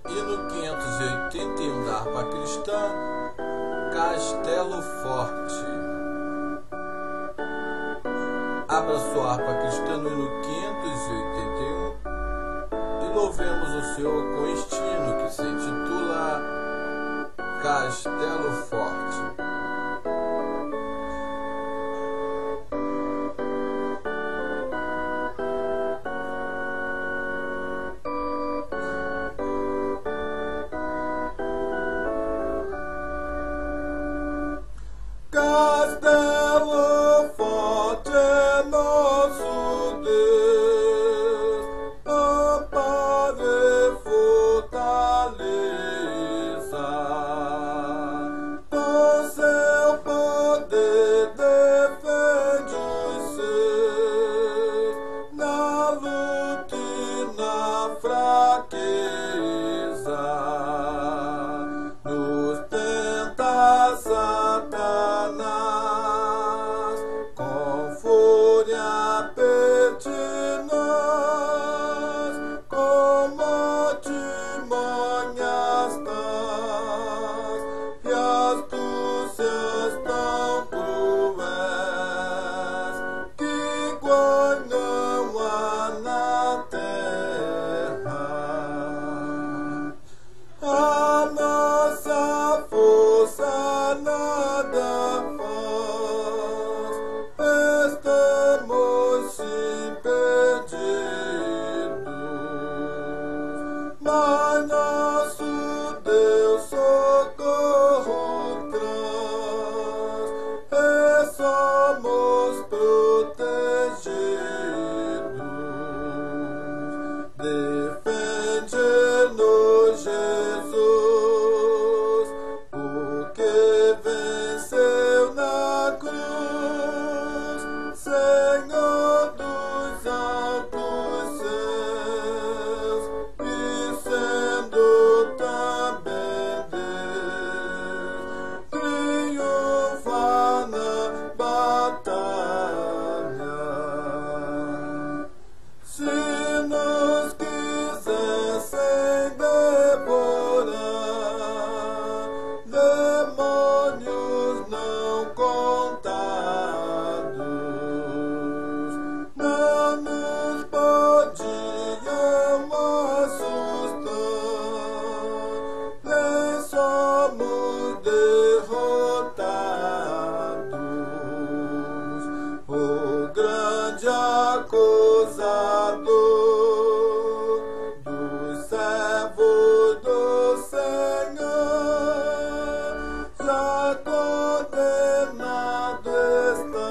Hino 581 da harpa cristã, Castelo Forte. Abra sua harpa cristã no hino 581 e louvemos o Senhor com este hino que se intitula Castelo Forte. Castelo forte é nosso Deus, amparo e fortaleza. Com seu poder defende os seus, na luta e na fraqueza. Nos tenta Satanás, com fúria pertinaz, com artimanhas tãs e astúcias tão cruéis, que igual não há na terra. A nossa força nada faz, estamos sim perdidos, mas nosso Deus socorro traz e somos protegidos. Defende-nos, Jesus, porque venceu na cruz, Senhor dos altos céus, e sendo também Deus, triunfa na batalha. Se nos quisessem devorar, demônios não contados não nos podiam assustar, nem somos derrotados. O grande acusador dos servos do Senhor já condenado está,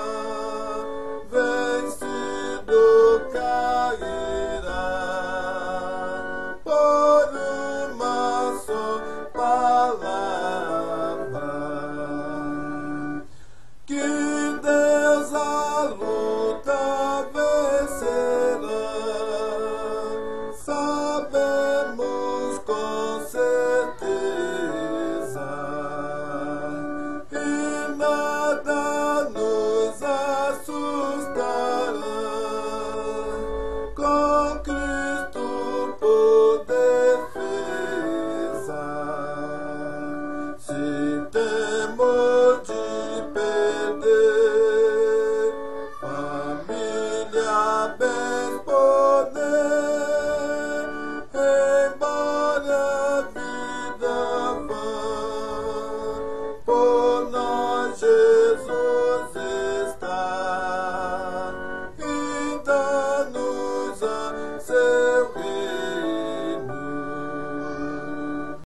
vencido cairá por uma só palavra. Que Deus a luta vencerá, sabemos com certeza, e nada nos assustará, com Cristo por defesa. Se temos de perder família, bens, poder, embora a vida vá, por nós Jesus está e dá-nos a